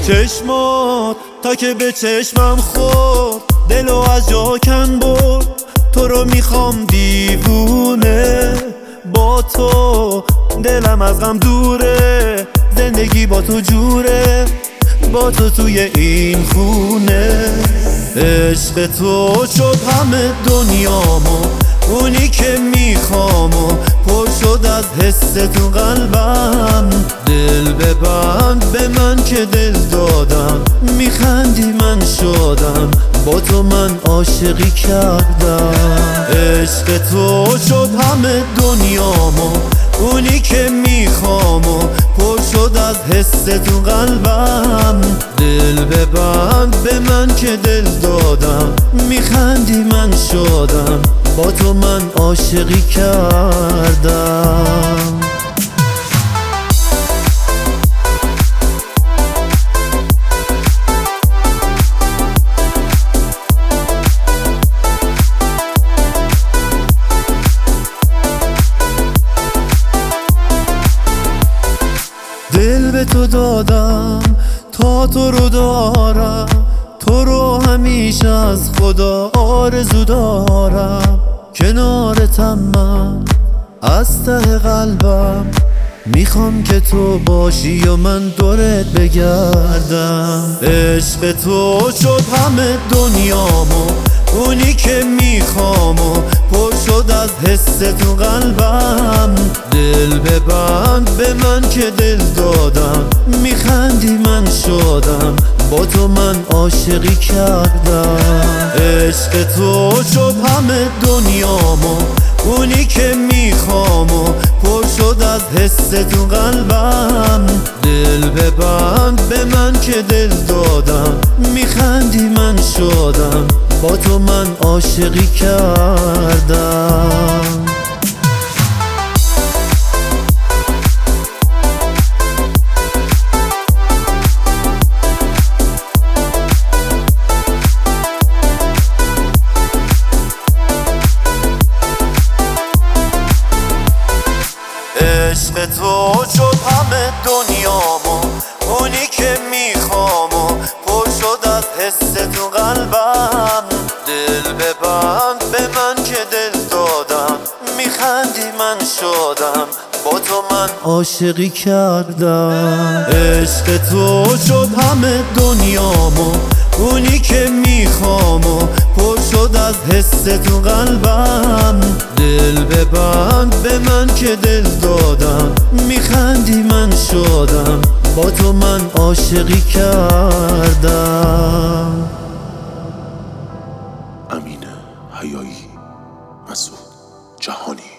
چشمات تا که به چشمم خورد، دلو از جا کن برد. تو رو میخوام دیوونه، با تو دلم از غم دوره. زندگی با تو جوره، با تو توی این خونه. عشق تو شد همه دنیامو، اونی که میخوامو پر شد از حس تو قلبم. دل ببند به من که دل دادم، میخندی من شدم، با تو من عاشقی کردم. عشق تو شد همه دنیامو، اونی که میخوامو پر شد از حس تو قلبم. دل ببند به من که دل دادم، میخندی من شدم، با تو من عاشقی کردم. دل به تو دادم تا تو رو دارم، تو رو همیشه از خدا آرزو دارم. کنارتم من از ته قلبم، میخوام که تو باشی و من دورت بگردم. عشق تو شد همه دنیامو، اونی که میخوامو پر شد از حس تو قلبم. دل ببند به من که دل دادم، میخندی من شدم، با تو من عاشقی کردم. عشق تو شد همه دنیامو، اونی که میخوامو پر شد از حس تو قلبم. دل ببند به من که دل دادم، میخندی من شدم، با تو من عاشقی کردم. عشق تو شد همه دنیامو، اونی که میخوامو پر شد از حس تو قلبم. دل ببند به من که دل دادم، میخندی من شدم، با تو من عاشقی کردم. عشق تو شد همه دنیامو، اونی که میخوامو پر شد از حس تو قلبم. دل ببند به من که دل دادم، میخندی من شدم، با تو من عاشقی کردم. امین حیایی، مسعود جهانی.